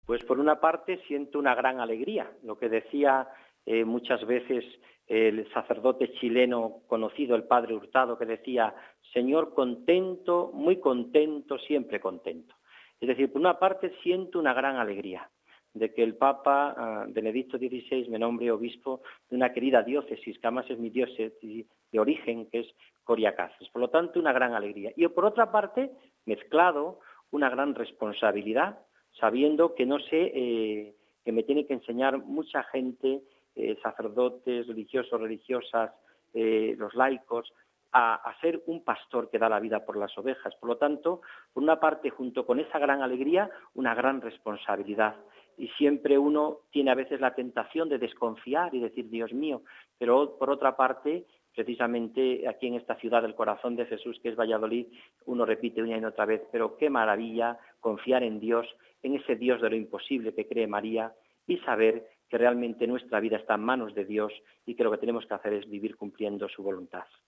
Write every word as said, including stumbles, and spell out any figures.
Pues por una parte siento una gran alegría, lo que decía eh, muchas veces el sacerdote chileno conocido, el padre Hurtado, que decía, Señor, contento, muy contento, siempre contento. Es decir, por una parte siento una gran alegría de que el Papa uh, Benedicto dieciséis me nombre obispo de una querida diócesis, que además es mi diócesis de origen, que es Coria Cáceres. Por lo tanto, una gran alegría. Y por otra parte, mezclado, una gran responsabilidad, sabiendo que no sé, eh, que me tiene que enseñar mucha gente, eh, sacerdotes, religiosos, religiosas, eh, los laicos, a, a ser un pastor que da la vida por las ovejas. Por lo tanto, por una parte, junto con esa gran alegría, una gran responsabilidad. Y siempre uno tiene a veces la tentación de desconfiar y decir, Dios mío, pero por otra parte, precisamente aquí en esta ciudad del corazón de Jesús, que es Valladolid, uno repite una y otra vez, pero qué maravilla confiar en Dios, en ese Dios de lo imposible que cree María, y saber que realmente nuestra vida está en manos de Dios y que lo que tenemos que hacer es vivir cumpliendo su voluntad.